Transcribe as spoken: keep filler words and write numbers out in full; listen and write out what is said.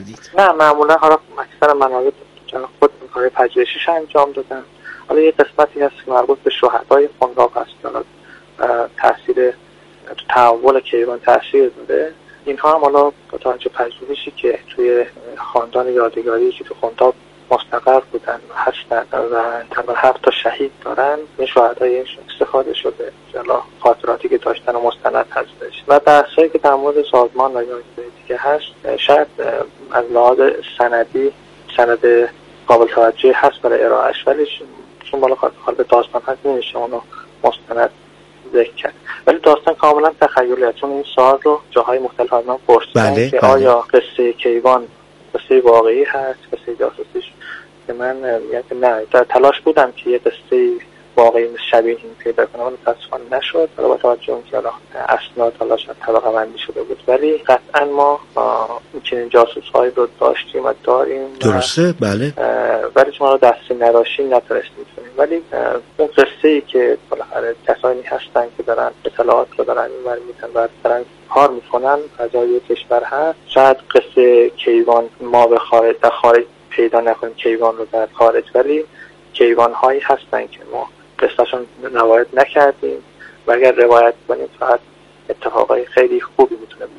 نه معمولا حالا اکثر منابع خود کار پژوهشیش انجام دادن. حالا یه قسمتی هست که مربوط به شهدای خنثی هست، حالا تاثیر تحول کیوان تاثیر داده. اینها هم حالا با توجه به پژوهشی که توی خاندان یادگاری که تو خنثی مستقر بودن و هستن و تقریبا هفت تا شهید دارن، این شهدای استفاده شده، حالا خاطراتی که داشتن و مستند هستش. و بحثایی که در مورد سازمان و یادگاری دیگه هست، شاید از لحاظ سندی سند قابل توجهی هست برای ارائهش، ولی چون بالا خاطر به داستان هست نمیشه اونو مستند ذکر کرد. ولی داستان کاملا تخیلیه، چون این سوال رو جاهای مختلف از من پرسیدن بله، که بله. آیا قصه کیوان قصه واقعی هست، قصه جاسوسیش، که من میگم نه، در تلاش بودم که یه قصه واقعی شبیه این پیدا کنم، ولی متأسفانه نشد. با توجه به اینکه اسناد حالا شاید طبقه بندی شده بود، ولی قطعا ما چنین جاسوس‌هایی رو داشتیم و داریم. درسته، بله. ولی چون ما دستی نداشتیم نتونستیم کنیم. ولی اون قصه‌ای که بالاخره کسانی هستن که دارن اطلاعات رو دارن می‌برن و دارن کار میکنن فضای کشور هست، شاید قصه کیوان ما به خارج در خارج پیدا نکنیم کیوان رو در خارج، ولی کیوان هایی هستن که ما قصهشون روایت نکردیم و اگر روایت کنیم فقط اتفاقای خیلی خوبی میتونه